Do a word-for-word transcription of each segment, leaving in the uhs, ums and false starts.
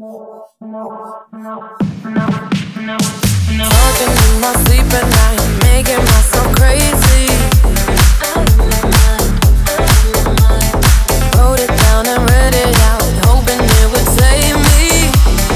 Talking in my sleep at night, making myself crazy. Wrote it down and read it out, hoping it would save me.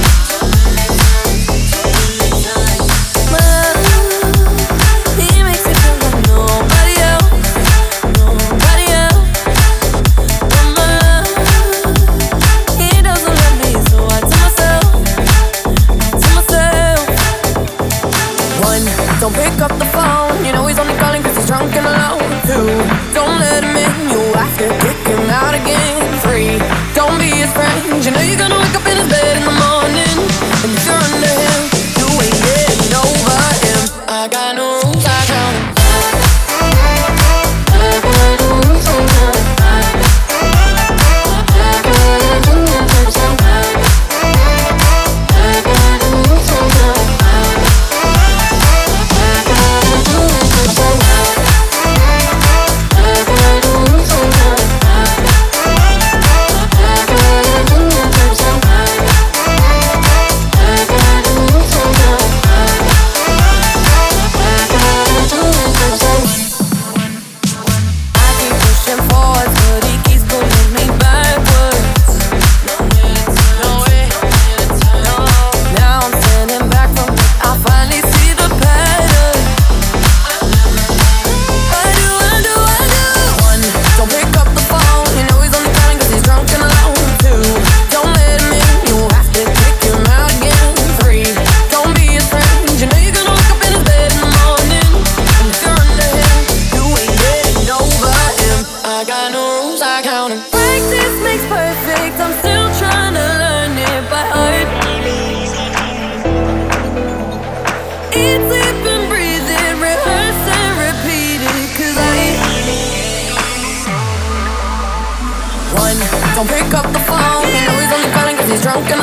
My love, he makes it feel like nobody else, nobody else. But my love, he doesn't love me, so I tell myself, I tell myself. One, don't pick up the phone, you know he's only calling cause he's drunk and alone. Two, don't let him in, you have to kick him out again. Three, don't be his friend, you know you're gonna wake up in his bed in the morning. And if you're under him, you ain't getting over him. I got no rules, I count him. Don't pick up the phone, you know he's only calling cause he's drunk and